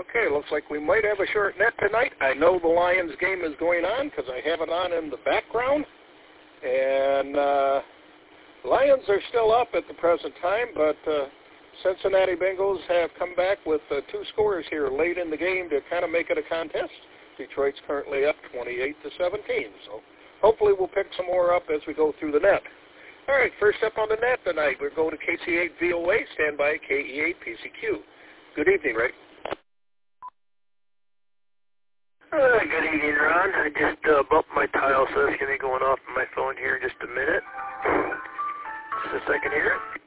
Okay, looks like we might have a short net tonight. I know the Lions game is going on because I have it on in the background. And Lions are still up at the present time, but Cincinnati Bengals have come back with 2 scores here late in the game to kind of make it a contest. Detroit's currently up 28-17. So hopefully we'll pick some more up as we go through the net. All right, first up on the net tonight, we're going to KC8 VOA, stand by KE8 PCQ. Good evening, Ray. Good evening, Ron. I just bumped my tile, so it's going to be going off on my phone here in just a minute. Just a second here.